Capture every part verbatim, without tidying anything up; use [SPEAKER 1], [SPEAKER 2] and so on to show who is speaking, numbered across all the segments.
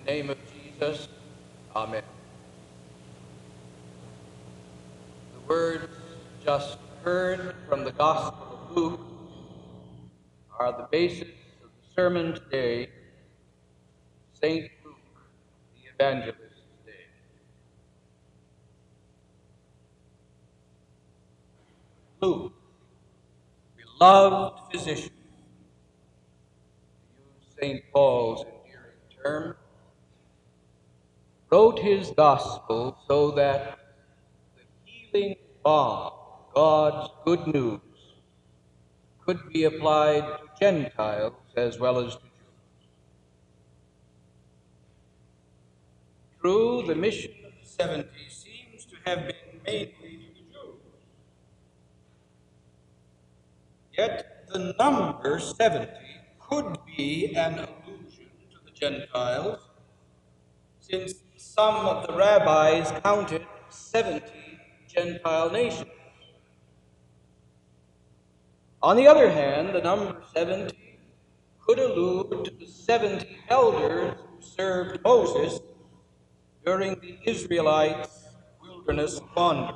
[SPEAKER 1] In the name of Jesus, amen. The words just heard from the Gospel of Luke are the basis of the sermon today, Saint Luke, the Evangelist's Day. Luke, beloved physician, to use Saint Paul's endearing term, wrote his Gospel so that the healing balm, God's good news, could be applied to Gentiles as well as to Jews. True, the mission of the seventy seems to have been mainly to the Jews. Yet the number seventy could be an allusion to the Gentiles, since some of the rabbis counted seventy Gentile nations. On the other hand, the number seventy could allude to the seventy elders who served Moses during the Israelites' wilderness wanderings.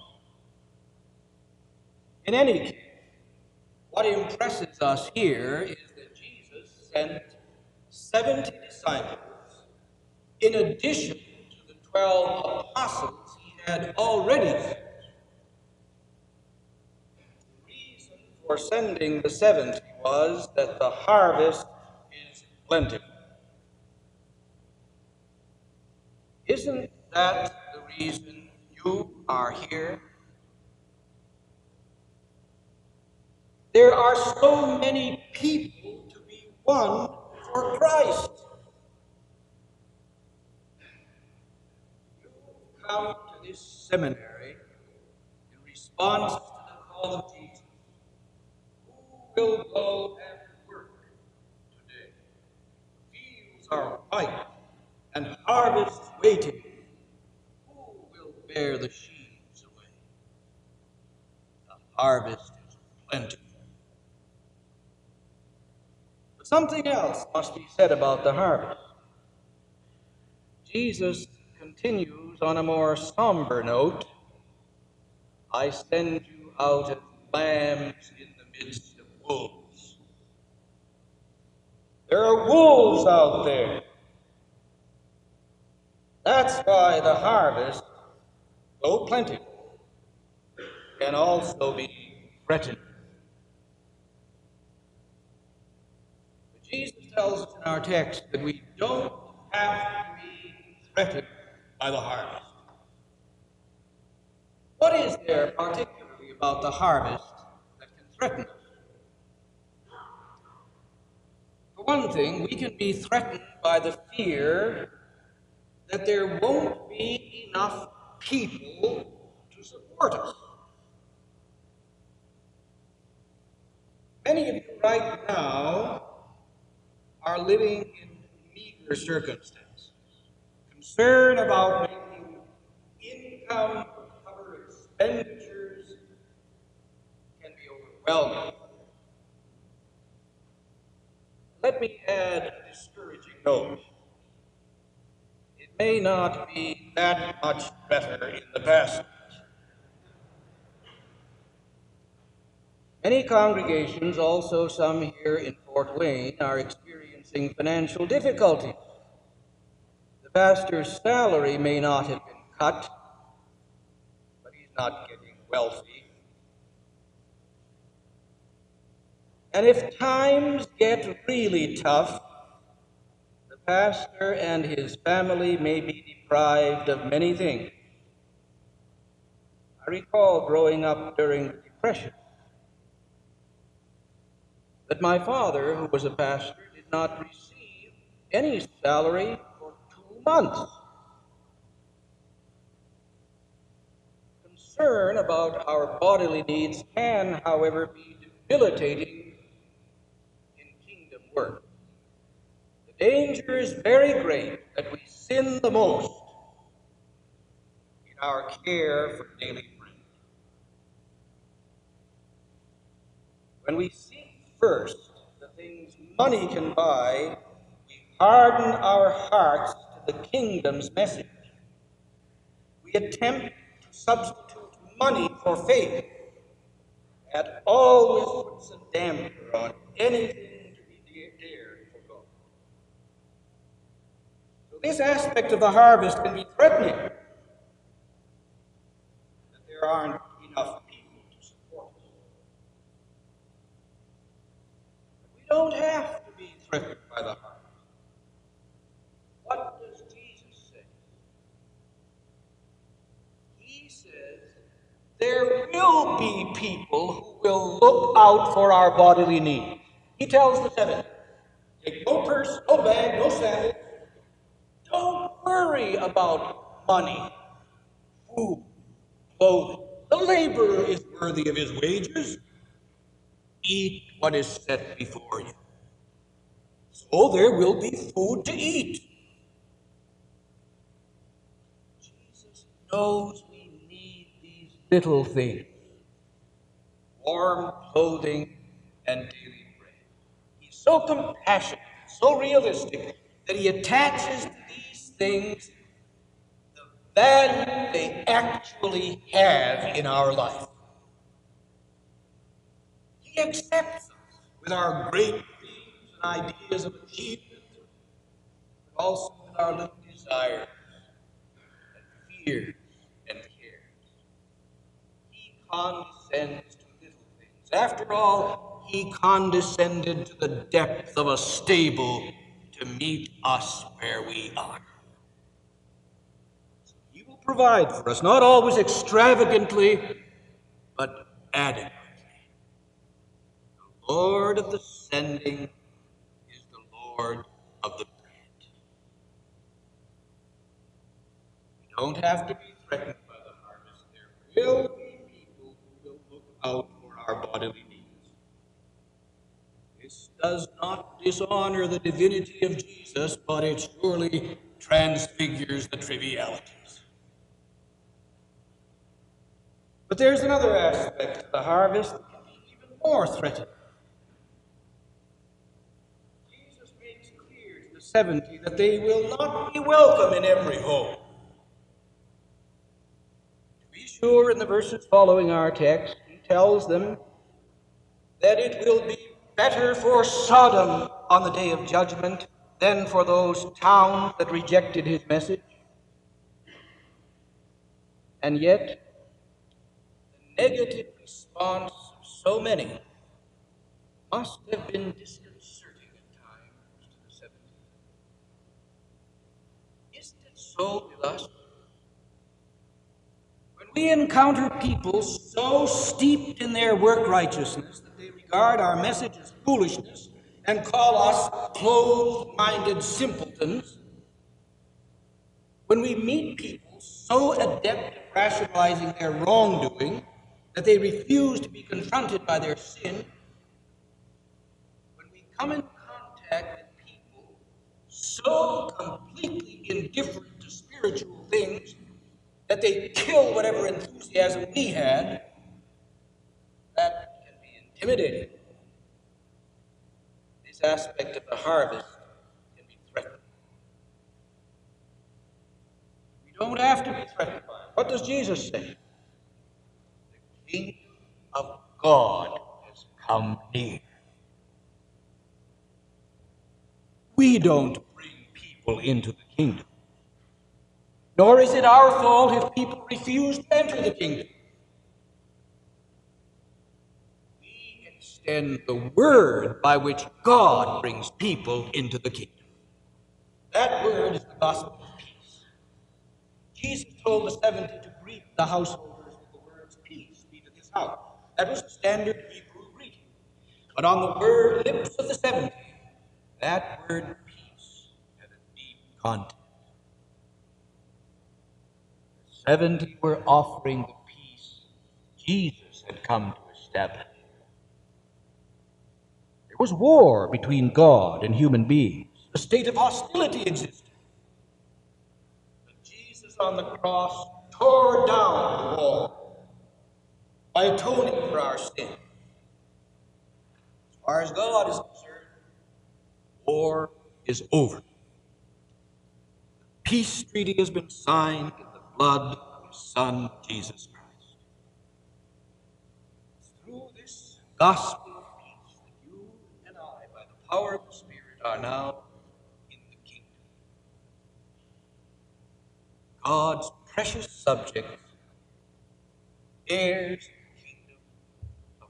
[SPEAKER 1] In any case, what impresses us here is that Jesus sent seventy disciples in addition to the twelve apostles he had already sent. The reason for sending the seventy was that the harvest is plentiful. Isn't that the reason you are here? There are so many people to be won for Christ. You come to this seminary in response to the call of Jesus. Who will go and work today? Fields are white and harvest waiting. Who will bear the sheaves away? The harvest is plentiful. But something else must be said about the harvest. Jesus continues on a more somber note. I send you out as lambs in the midst of wolves. There are wolves out there. That's why the harvest, though plentiful, can also be threatened. But Jesus tells us in our text that we don't have to be threatened by the harvest. What is there particularly about the harvest that can threaten us? For one thing, we can be threatened by the fear that there won't be enough people to support us. Many of you right now are living in meager circumstances. Concern about making income cover expenditures can be overwhelming. Let me add a discouraging note. It may not be that much better in the past. Many congregations, also some here in Fort Wayne, are experiencing financial difficulties. The pastor's salary may not have been cut, but he's not getting wealthy. And if times get really tough, the pastor and his family may be deprived of many things. I recall growing up during the Depression that my father, who was a pastor, did not receive any salary for two months. Concern about our bodily needs can, however, be debilitating in kingdom work. The danger is very great that we sin the most in our care for daily bread. When we seek first the things money can buy, we harden our hearts to the kingdom's message. We attempt to substitute money for faith. That always puts a damper on anything to be dared for God. So this aspect of the harvest can be threatening, that there aren't enough people to support us. We don't have to be threatened by the harvest. What does Jesus say? He says there will be people who will look out for our bodily needs. He tells the seventy, take no purse, no bag, no sandals. Don't worry about money, food, clothing. The laborer is worthy of his wages. Eat what is set before you. So there will be food to eat. Jesus knows we need these little things: warm clothing and daily bread. He's so compassionate, so realistic, that he attaches to these things the value they actually have in our life. He accepts us with our great dreams and ideas of achievement, but also with our little desires and fears and cares. He condescends to little things. After all, he condescended to the depth of a stable to meet us where we are. So he will provide for us, not always extravagantly, but adequately. The Lord of the sending is the Lord of the bread. We don't have to be threatened by the harvest. There will be people who will look out for our bodily needs. This does not dishonor the divinity of Jesus, but it surely transfigures the trivialities. But there's another aspect of the harvest that can be even more threatening. Jesus makes clear to the seventy that they will not be welcome in every home. To be sure, in the verses following our text, he tells them that it will be better for Sodom on the day of judgment than for those towns that rejected his message. And yet, the negative response of so many must have been disconcerting at times to the seventy. Isn't it so with us? When we encounter people so steeped in their work righteousness that they regard our message as foolishness and call us closed-minded simpletons, when we meet people so adept at rationalizing their wrongdoing that they refuse to be confronted by their sin, when we come in contact with people so completely indifferent to spiritual things that they kill whatever enthusiasm we had, that can be intimidating. This aspect of the harvest can be threatening. We don't have to be threatened by it. What does Jesus say? The kingdom of God has come near. We don't bring people into the kingdom. Nor is it our fault if people refuse to enter the kingdom. We extend the word by which God brings people into the kingdom. That word is the gospel of peace. Jesus told the seventy to greet the householders with the words, "Peace be to this house." That was the standard Hebrew greeting. But on the word lips of the seventy, that word peace had a deep content. The seventy were offering the peace Jesus had come to establish. There was war between God and human beings. A state of hostility existed. But Jesus on the cross tore down the wall by atoning for our sin. As far as God is concerned, war is over. The peace treaty has been signed in the blood of his Son, Jesus Christ. Through this gospel of peace that you and I, by the power of the Spirit, are now in the kingdom. God's precious subjects, heirs of the kingdom of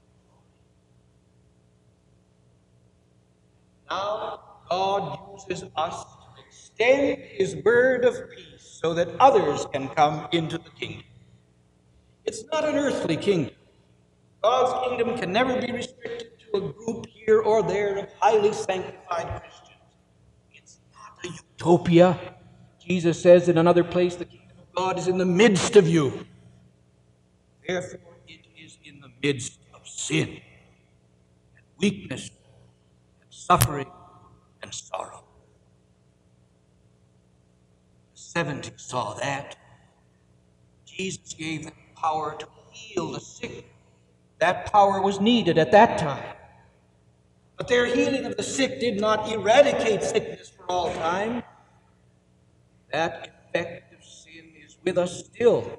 [SPEAKER 1] glory. Now God uses us to extend his word of peace so that others can come into the kingdom. It's not an earthly kingdom. God's kingdom can never be restricted to a group here or there of highly sanctified Christians. It's not a utopia. Jesus says in another place, the kingdom of God is in the midst of you. Therefore, it is in the midst of sin and weakness and suffering and sorrow. The seventy saw that. Jesus gave them power to heal the sick. That power was needed at that time. But their healing of the sick did not eradicate sickness for all time. That effect of sin is with us still,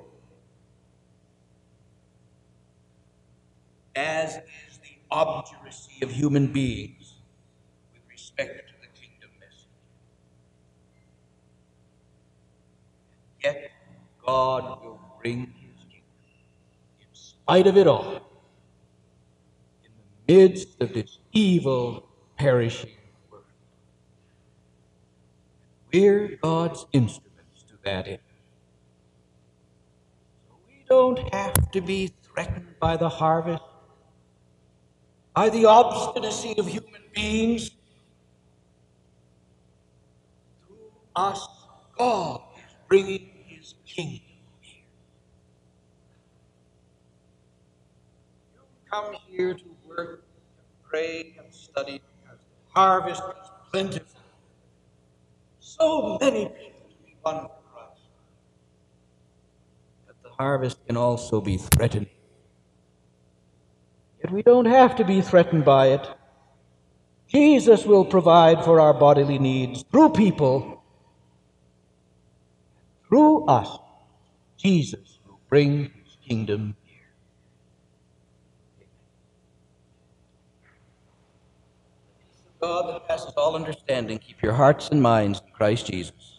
[SPEAKER 1] as is the obduracy of human beings with respect to the kingdom message. Yet God will bring his kingdom in spite of it all, in the midst of this evil, perishing world. We're God's instruments to that end. So we don't have to be threatened by the harvest, by the obstinacy of human beings. Through us, God is bringing his kingdom here. You come here to work and pray and study because the harvest is plentiful. So many people to be won for Christ. But the harvest can also be threatening. Yet we don't have to be threatened by it. Jesus will provide for our bodily needs through people. Through us, Jesus will bring his kingdom here. The peace of God that passes all understanding, keep your hearts and minds in Christ Jesus.